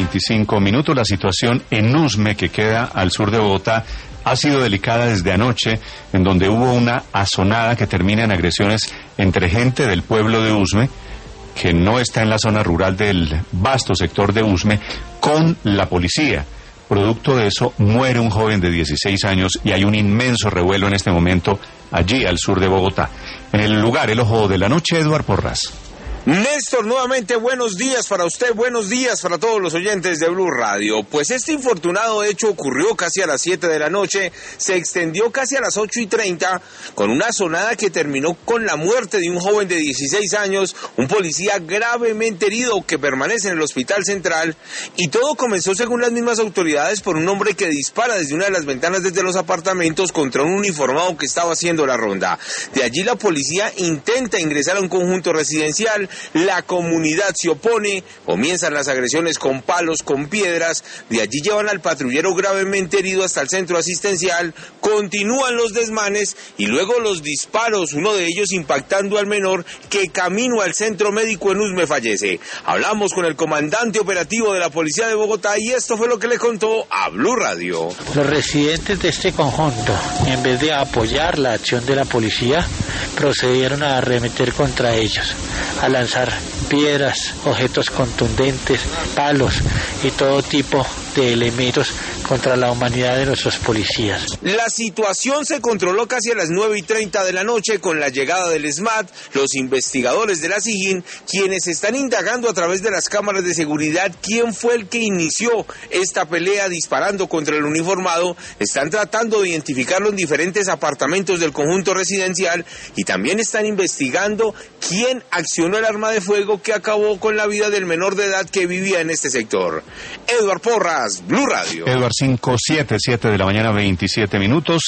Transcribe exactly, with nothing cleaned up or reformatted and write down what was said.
veinticinco minutos. La situación en Usme, que queda al sur de Bogotá, ha sido delicada desde anoche, en donde hubo una azonada que termina en agresiones entre gente del pueblo de Usme, que no está en la zona rural del vasto sector de Usme, con la policía. Producto de eso, muere un joven de dieciséis años y hay un inmenso revuelo en este momento allí al sur de Bogotá. En el lugar, el ojo de la noche, Eduard Porras. Néstor, nuevamente buenos días para usted, buenos días para todos los oyentes de Blue Radio. Pues este infortunado hecho ocurrió casi a las siete de la noche, se extendió casi a las ocho y treinta, con una azonada que terminó con la muerte de un joven de dieciséis años, un policía gravemente herido que permanece en el hospital central, y todo comenzó, según las mismas autoridades, por un hombre que dispara desde una de las ventanas desde los apartamentos contra un uniformado que estaba haciendo la ronda. De allí la policía intenta ingresar a un conjunto residencial. La comunidad se opone, comienzan las agresiones con palos, con piedras, de allí llevan al patrullero gravemente herido hasta el centro asistencial, continúan los desmanes y luego los disparos, uno de ellos impactando al menor que camino al centro médico en Usme fallece. Hablamos con el comandante operativo de la Policía de Bogotá y esto fue lo que le contó a Blue Radio. Los residentes de este conjunto, en vez de apoyar la acción de la policía, procedieron a arremeter contra ellos, a lanzar piedras, objetos contundentes, palos y todo tipo de elementos contra la humanidad de nuestros policías. La situación se controló casi a las nueve y treinta de la noche con la llegada del SMAT, los investigadores de la SIJIN, quienes están indagando a través de las cámaras de seguridad quién fue el que inició esta pelea disparando contra el uniformado. Están tratando de identificarlo en diferentes apartamentos del conjunto residencial y también están investigando quién accionó el arma de fuego que acabó con la vida del menor de edad que vivía en este sector. Eduard Porras, Blue Radio. Eduard, cinco, siete, siete de la mañana, veintisiete minutos.